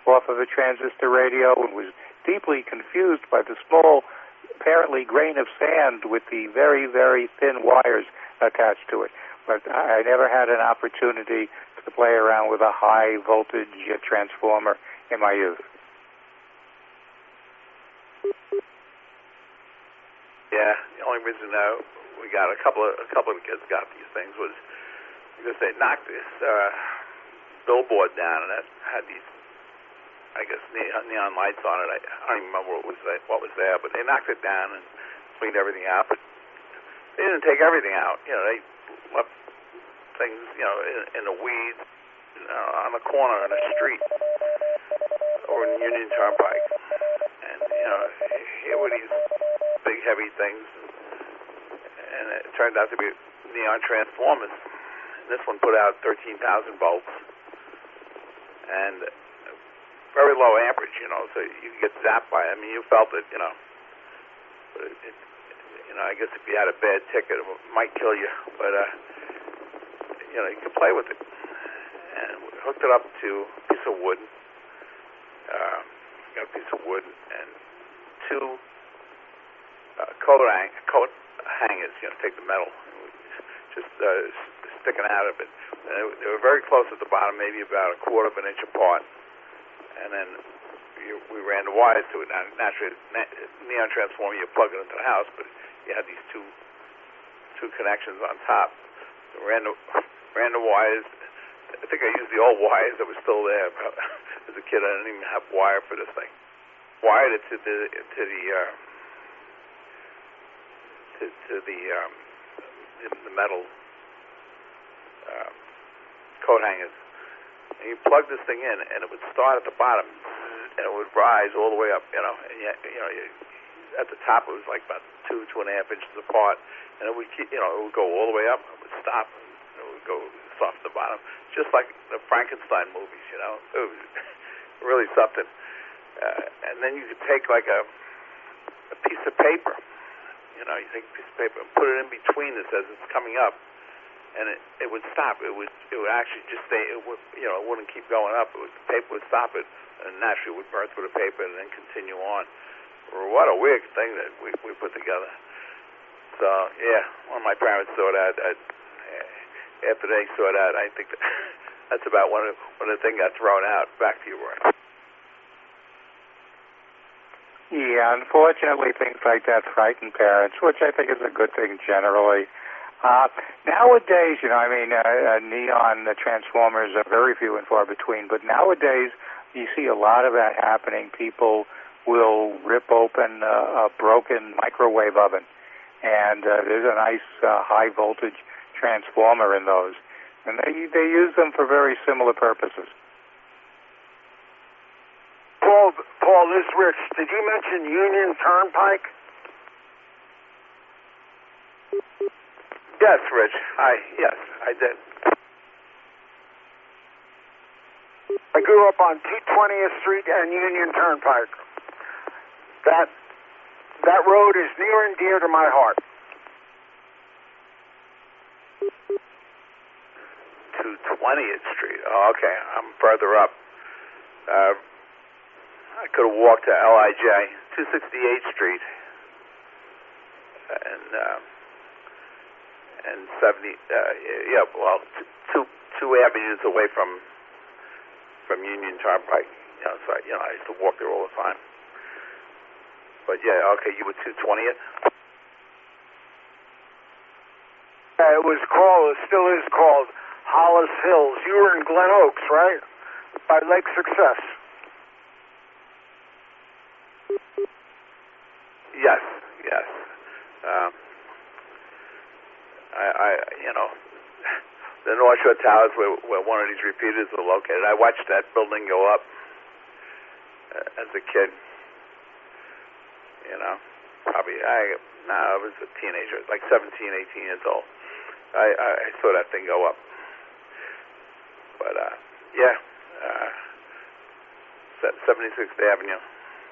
off of a transistor radio and was deeply confused by the small, apparently, grain of sand with the very, very thin wires attached to it. But I never had an opportunity to play around with a high voltage transformer in my youth. Yeah, the only reason we got a couple of the kids got these things was because they knocked this billboard down, and that had these, I guess, neon lights on it. I don't even remember what was there, but they knocked it down and cleaned everything out. But they didn't take everything out. You know, they left things, you know, in the weeds, on the corner on the street or in Union Turnpike. And, you know, here were these big, heavy things, and it turned out to be neon transformers. And this one put out 13,000 volts and very low amperage, you know, so you get zapped by it. I mean, you felt it, you know. But you know, I guess if you had a bad ticket, it might kill you. But, you know, you could play with it. And we hooked it up to a piece of wood. Got a piece of wood and two coat hangers, you know, take the metal, just sticking out of it. And they were very close at the bottom, maybe about a quarter of an inch apart. And then we ran the wires to it. Now, naturally, neon transformer, you plug it into the house, but you had these two connections on top. So ran the wires. I think I used the old wires that were still there. As a kid, I didn't even have wire for this thing. Wired it to the metal coat hangers. And you plug this thing in, and it would start at the bottom, and it would rise all the way up. You know, and at the top it was like about 2.5 inches apart, and it would keep, you know, it would go all the way up, it would stop, and it would go soft at the bottom, just like the Frankenstein movies. You know, it was really something. And then you could take like a piece of paper. You know, you take a piece of paper and put it in between this as it's coming up, and it would stop. It would actually just stay. It would, you know, it wouldn't keep going up. The paper would stop it, and naturally it would burn through the paper and then continue on. What a weird thing that we put together. So yeah, when my parents saw that, after they saw that, I think that's about when the thing got thrown out. Back to you, Roy. Yeah, unfortunately, things like that frighten parents, which I think is a good thing generally. Nowadays, you know, I mean, neon transformers are very few and far between, but nowadays you see a lot of that happening. People will rip open a broken microwave oven, and there's a nice high voltage transformer in those, and they use them for very similar purposes. Paul, this is Rich. Did you mention Union Turnpike? Yes, Rich. Yes, I did. I grew up on 220th Street and Union Turnpike. That road is near and dear to my heart. 220th Street. Oh, okay. I'm further up. I could have walked to LIJ, 268th Street, and 70. Yeah, well, two avenues away from Union Turnpike. You know, so I used to walk there all the time. But yeah, okay, you were 220th. It was called. It still is called Hollis Hills. You were in Glen Oaks, right? By Lake Success. Yes. I you know, the North Shore Towers where one of these repeaters are located. I watched that building go up as a kid. You know, probably I was a teenager, like 17, 18 years old. I saw that thing go up. But yeah, 76th Avenue.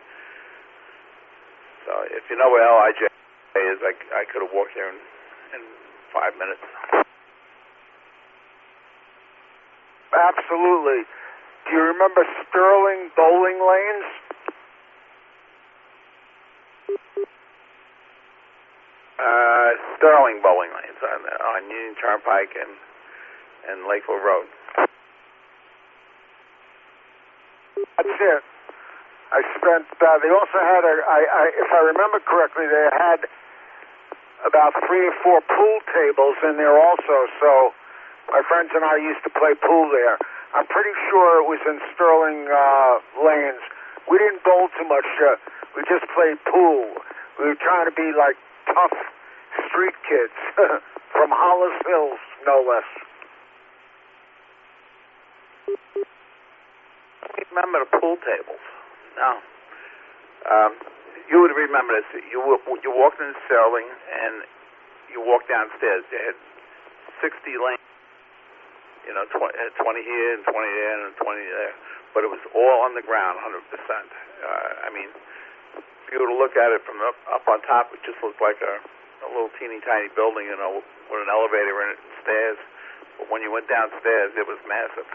So if you know where LIJ is, I could have walked there in 5 minutes. Absolutely. Do you remember Sterling bowling lanes? Sterling bowling lanes on Union Turnpike and Lakeville Road. That's it. I spent. They also had if I remember correctly, they had about 3 or 4 pool tables in there also. So my friends and I used to play pool there. I'm pretty sure it was in Sterling lanes. We didn't bowl too much. We just played pool. We were trying to be like tough street kids from Hollis Hills, no less. I remember the pool tables. No. You would remember this. You walked into Sterling and you walked downstairs. They had 60 lanes. 20 here and 20 there and 20 there. But it was all on the ground, 100%. I mean, if you were to look at it from up on top, it just looked like a little teeny tiny building, with an elevator in it and stairs. But when you went downstairs, it was massive.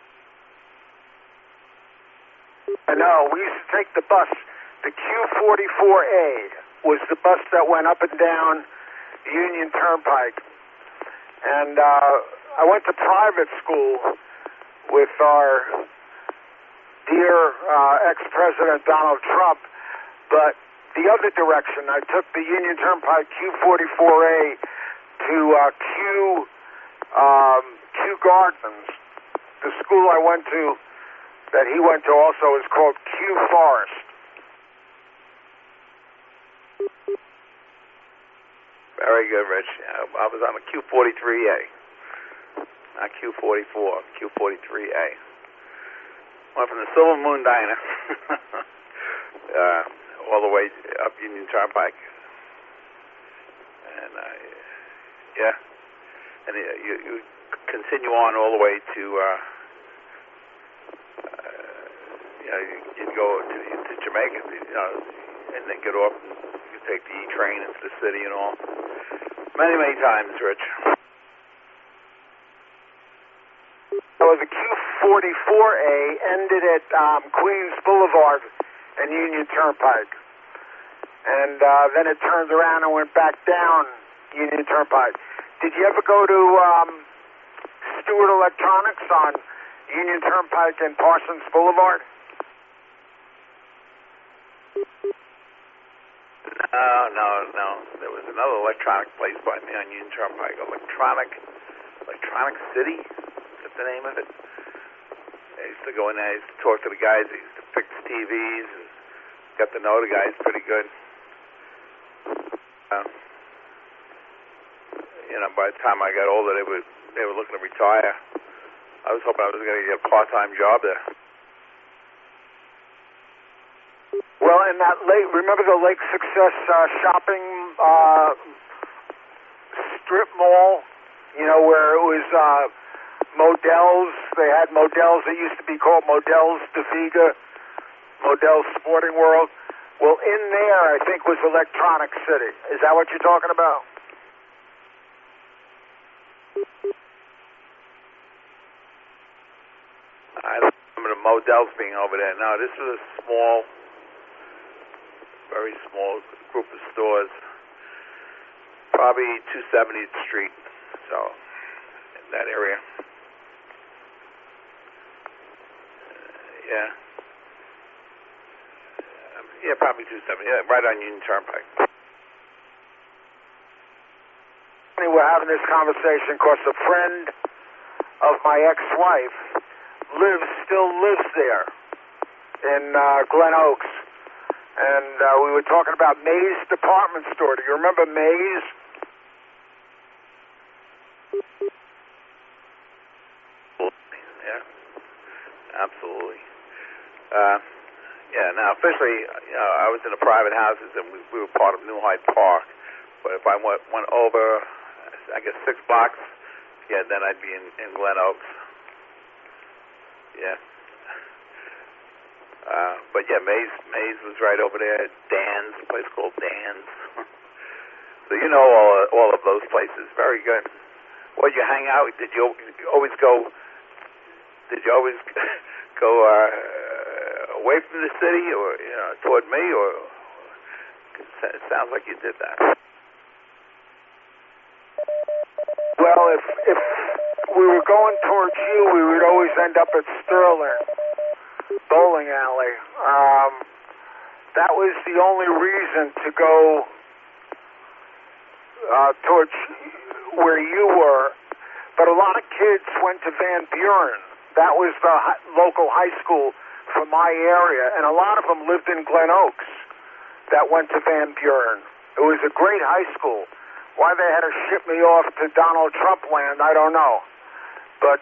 I know. We used to take the bus. The Q44A was the bus that went up and down Union Turnpike. And I went to private school with our dear ex-president Donald Trump, but the other direction, I took the Union Turnpike Q44A to Kew Gardens. The school I went to, that he went to also, is called Kew Forest. Very good, Rich. I was on the Q43A. Not Q44, Q43A. Went from the Silver Moon Diner all the way up Union Turnpike. And, and you continue on all the way to, you'd go to Jamaica, and then get off and you take the E train into the city and all. Many, many times, Rich. So the Q44A ended at Queens Boulevard and Union Turnpike. And then it turned around and went back down Union Turnpike. Did you ever go to Stewart Electronics on Union Turnpike and Parsons Boulevard? No. There was another electronic place by me on Union Turnpike. Electronic City? Is the name of it? I used to go in there, I used to talk to the guys, I used to fix TVs and got to know the guys pretty good. By the time I got older, they were looking to retire. I was hoping I was going to get a part-time job there. Well, in that remember the Lake Success shopping strip mall? Where it was Modell's. They had Modell's. It used to be called Modell's De Viga, Modell's Sporting World. Well, in there, I think, was Electronic City. Is that what you're talking about? I don't remember the Modell's being over there. No, this was a very small group of stores. Probably 270th Street, so in that area. Probably 270. Yeah, right on Union Turnpike. We're having this conversation because a friend of my ex-wife still lives there in Glen Oaks. And we were talking about Mays Department Store. Do you remember Mays? Yeah, absolutely. Now officially, I was in the private houses and we were part of New Hyde Park. But if I went over, I guess 6 blocks, then I'd be in Glen Oaks. Yeah. Mays was right over there. Dan's, a place called Dan's. So all of those places. Very good. Well, you hang out. Did you always go? Did you always go away from the city, or toward me, or it sounds like you did that. Well, if we were going towards you, we would always end up at Sterling Bowling Alley. That was the only reason to go towards where you were. But a lot of kids went to Van Buren. That was the local high school from my area, and a lot of them lived in Glen Oaks that went to Van Buren. It was a great high school. Why they had to ship me off to Donald Trump land, I don't know. But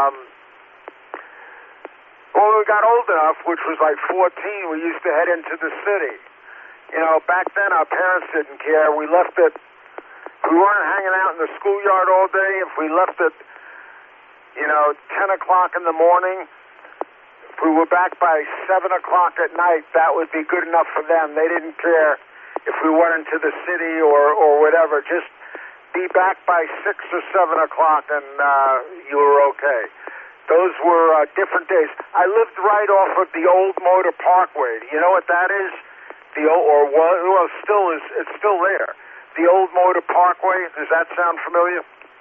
when we got old enough, which was like 14, we used to head into the city. Back then our parents didn't care. We left at, we weren't hanging out in the schoolyard all day. If we left at 10 o'clock in the morning, if we were back by 7 o'clock at night, that would be good enough for them. They didn't care if we went into the city or whatever. Just be back by 6 or 7 o'clock and you were okay. Those were different days. I lived right off of the old Motor Parkway. You know what that is? It's still there. The old Motor Parkway. Does that sound familiar?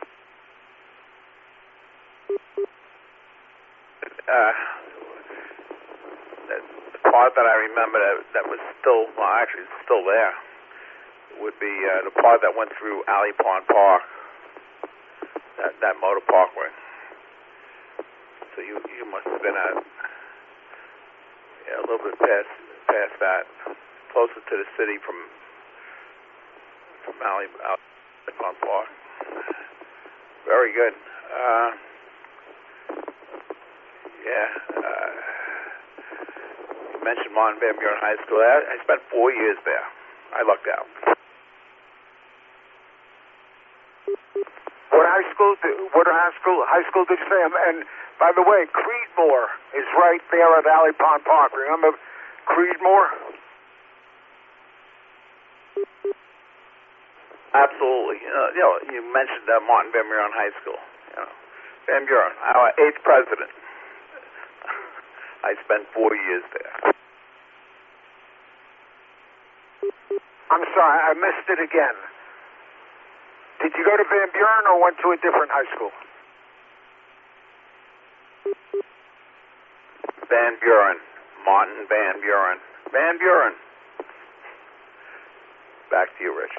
The part that I remember that was still, actually it's still there, would be the part that went through Alley Pond Park, that Motor Parkway. So you must have been a little bit past that, closer to the city from Alley Pond Park. Very good. You mentioned Martin Van Buren High School. I spent 4 years there. I lucked out. What high school did you say? And by the way, Creedmoor is right there at Alley Pond Park. Remember Creedmoor? Absolutely. You mentioned Martin Van Buren High School. Van Buren, our 8th president. I spent 4 years there. I'm sorry, I missed it again. Did you go to Van Buren or went to a different high school? Van Buren. Martin Van Buren. Van Buren. Back to you, Rich.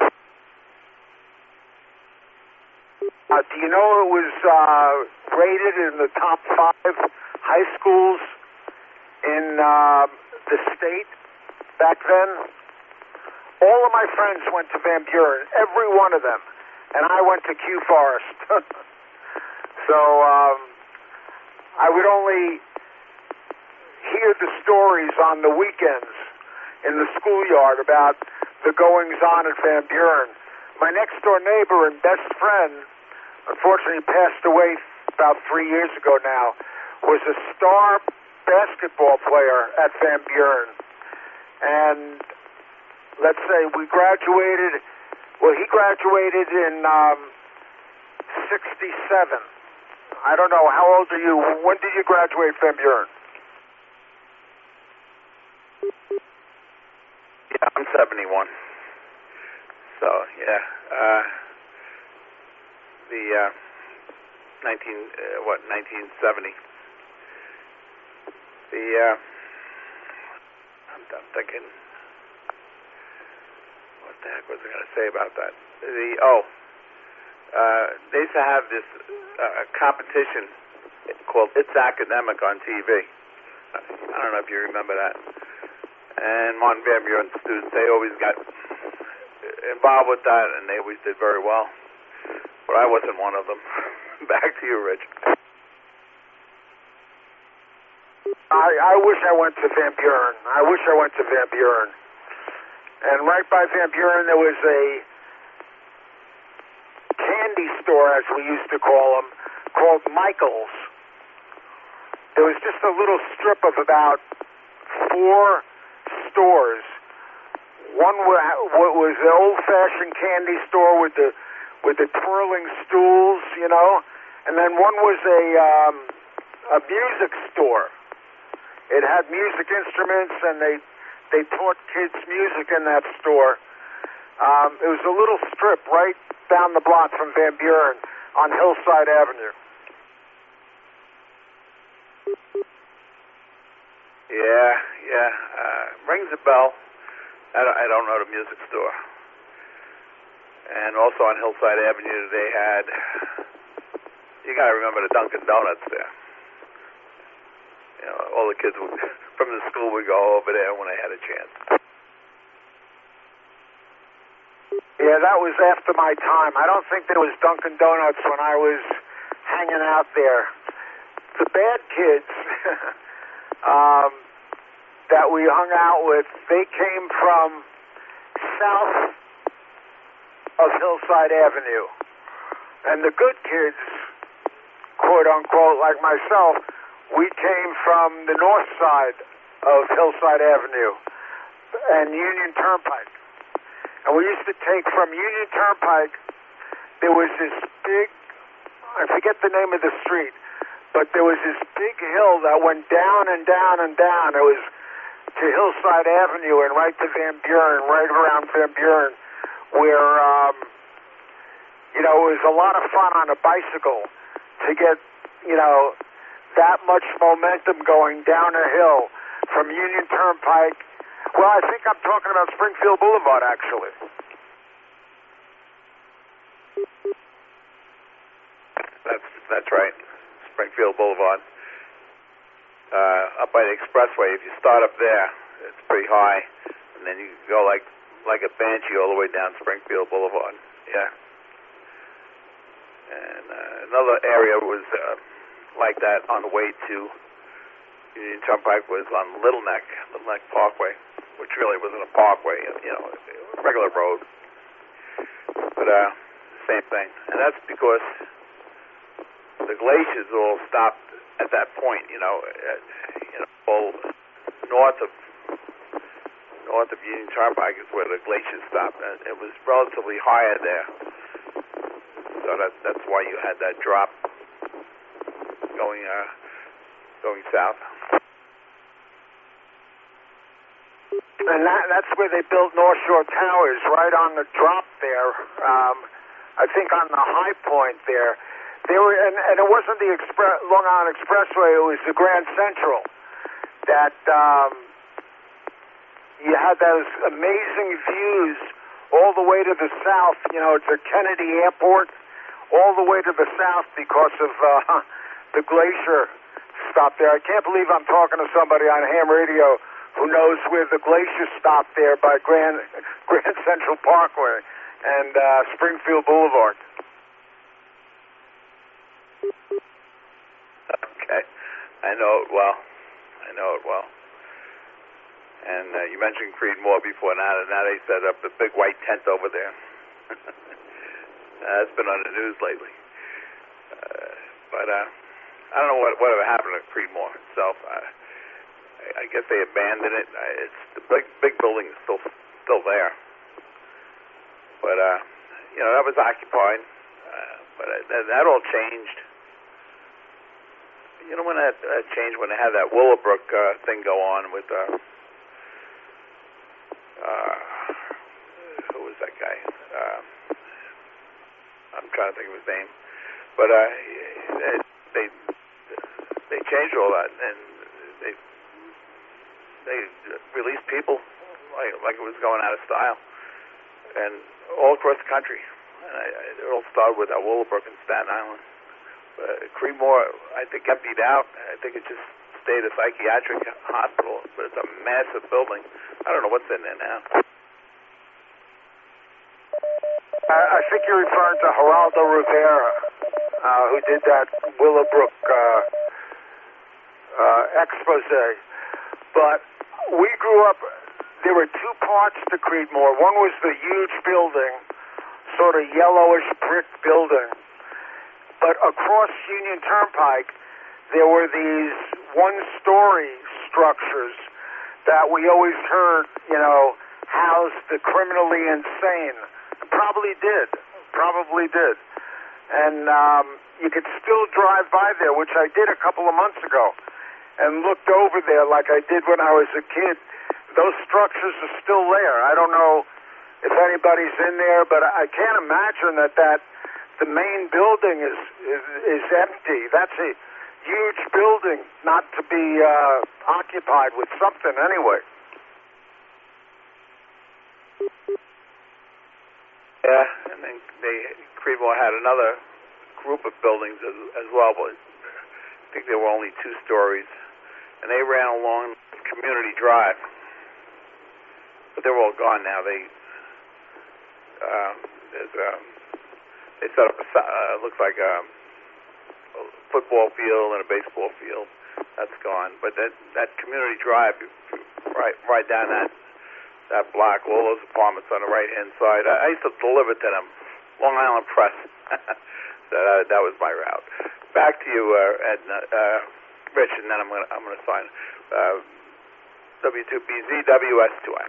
Do you know it was rated in the top 5 high schools in the state back then? All of my friends went to Van Buren, every one of them, and I went to Q Forest. So I would only hear the stories on the weekends in the schoolyard about the goings-on at Van Buren. My next-door neighbor and best friend, unfortunately passed away about 3 years ago now, was a star basketball player at Van Buren. And let's say we graduated, he graduated in 67. I don't know, how old are you? When did you graduate Van Buren? Yeah, I'm 71. So, yeah. The 1970. I'm thinking, what the heck was I going to say about that? They used to have this competition called It's Academic on TV. I don't know if you remember that. And Martin Van Buren students, they always got involved with that, and they always did very well. But I wasn't one of them. Back to you, Rich. I wish I went to Van Buren. And right by Van Buren, there was a candy store, as we used to call them, called Michael's. There was just a little strip of about 4 stores. One was the old-fashioned candy store with the twirling stools, and then one was a music store. It had music instruments, and they taught kids music in that store. It was a little strip right down the block from Van Buren on Hillside Avenue. Yeah. Rings a bell. I don't know the music store. And also on Hillside Avenue, they had, you got to remember the Dunkin' Donuts there. You know, all the kids from the school would go over there when they had a chance. Yeah, that was after my time. I don't think there was Dunkin' Donuts when I was hanging out there. The bad kids that we hung out with, they came from south of Hillside Avenue. And the good kids, quote unquote, like myself, we came from the north side of Hillside Avenue and Union Turnpike. And we used to take from Union Turnpike, there was this big, I forget the name of the street, but there was this big hill that went down and down and down. It was to Hillside Avenue and right to Van Buren, right around Van Buren, where, it was a lot of fun on a bicycle to get, that much momentum going down a hill from Union Turnpike. Well, I think I'm talking about Springfield Boulevard, actually. That's right, Springfield Boulevard. Up by the expressway, if you start up there, it's pretty high, and then you go like a banshee all the way down Springfield Boulevard. Yeah. And another area was like that on the way to Union Turnpike was on Little Neck Parkway, which really wasn't a parkway, a regular road. But same thing. And that's because the glaciers all stopped at that point, all north of Union Turnpike is where the glaciers stopped. And it was relatively higher there. So that's why you had that drop going south. And that's where they built North Shore Towers, right on the drop there. I think on the high point there. They were, and it wasn't the Long Island Expressway, it was the Grand Central that you had those amazing views all the way to the south, to Kennedy Airport, all the way to the south because of the glacier stop there. I can't believe I'm talking to somebody on ham radio who knows where the glacier stopped there by Grand Central Parkway and Springfield Boulevard. Okay. I know it well. And you mentioned Creedmoor before now, and now they set up a big white tent over there. That's been on the news lately. But I don't know whatever happened to Creedmoor itself. I guess they abandoned it. It's the big building is still there. But that was occupied. But that all changed. When that changed, when they had that Willowbrook thing go on with who was that guy? I'm trying to think of his name. But they changed all that, and they released people like it was going out of style, and all across the country. And it all started with that Willowbrook in Staten Island. Creedmoor, I think, emptied out. I think it just stayed a psychiatric hospital, but it's a massive building. I don't know what's in there now. I think you're referring to Geraldo Rivera, who did that Willowbrook expose. But we grew up, there were two parts to Creedmoor. One was the huge building, sort of yellowish brick building. But across Union Turnpike, there were these one-story structures that we always heard, housed the criminally insane. Probably did. And you could still drive by there, which I did a couple of months ago. and looked over there like I did when I was a kid, those structures are still there. I don't know if anybody's in there, but I can't imagine that the main building is empty. That's a huge building not to be occupied with something anyway. Yeah, and then Creedmoor had another group of buildings as well, but I think they were only 2 stories, and they ran along Community Drive, but they're all gone now. They set up looks like a football field and a baseball field. That's gone, but that Community Drive, right down that block, all those apartments on the right-hand side. I used to deliver to them, Long Island Press. That was my route. Back to you, Rich, and then I'm gonna sign. W2BZ WS2N.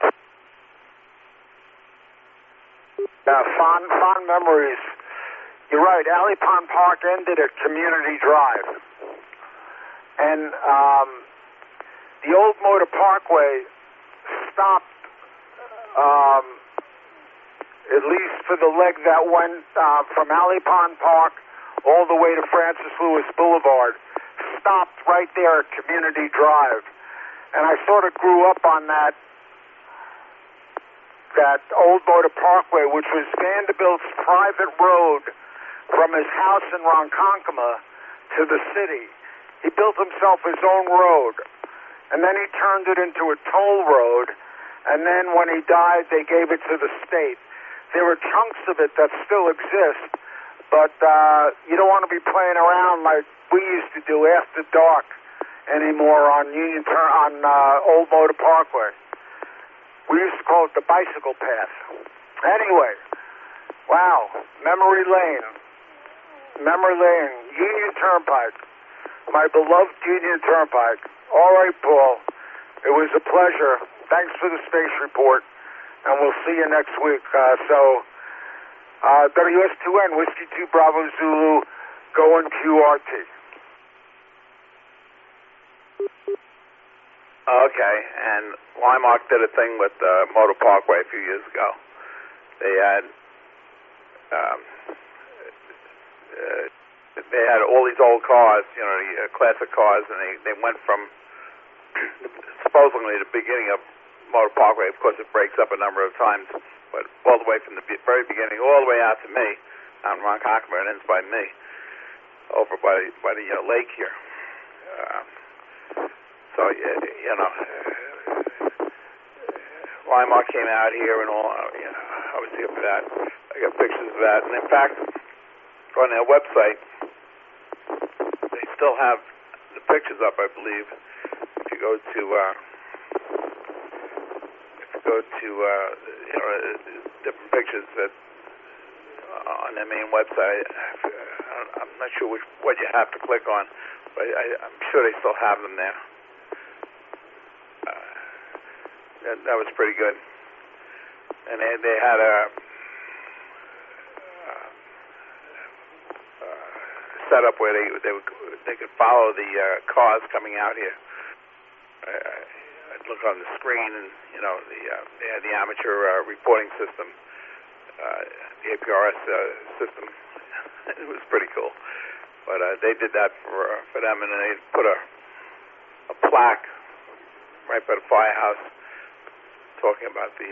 Fond memories. You're right. Alley Pond Park ended at Community Drive, and the old Motor Parkway stopped. At least for the leg that went from Alley Pond Park all the way to Francis Lewis Boulevard, stopped right there at Community Drive. And I sort of grew up on that old Motor Parkway, which was Vanderbilt's private road from his house in Ronkonkoma to the city. He built himself his own road, and then he turned it into a toll road. And then when he died, they gave it to the state. There are chunks of it that still exist, but you don't want to be playing around like we used to do after dark anymore on Old Motor Parkway. We used to call it the bicycle path. Anyway, wow, memory lane, Union Turnpike, my beloved Union Turnpike. All right, Paul, it was a pleasure. Thanks for the space report, and we'll see you next week. WS2N, Whiskey 2 Bravo Zulu, going QRT. Okay, and Limemark did a thing with Motor Parkway a few years ago. They had all these old cars, the classic cars, and they went from supposedly the beginning of Motor Parkway. Of course, it breaks up a number of times, but all the way from the very beginning, all the way out to me, out in Ronkonkoma, and ends by me, over by the lake here. So Limemark came out here and all. I was here for that. I got pictures of that, and in fact, on their website, they still have the pictures up, I believe. If you go to different pictures that on their main website. I'm not sure what you have to click on, but I'm sure they still have them there. That was pretty good. And they had a setup where they could follow the cars coming out here. I'd look on the screen, and they had the amateur reporting system, the APRS system. It was pretty cool. But they did that for them, and they put a plaque right by the firehouse talking about the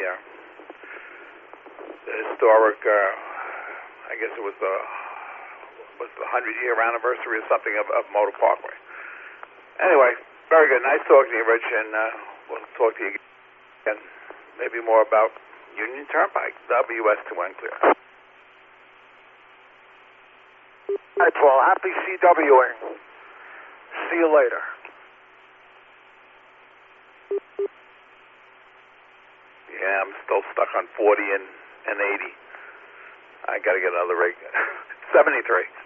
historic. I guess it was the 100-year anniversary or something of Motor Parkway. Anyway, very good. Nice talking to you, Rich, and we'll talk to you again. Maybe more about Union Turnpike, WS2N clear. Hi, Paul. Happy CWing. See you later. Yeah, I'm still stuck on 40 and 80. I got to get another rig. 73.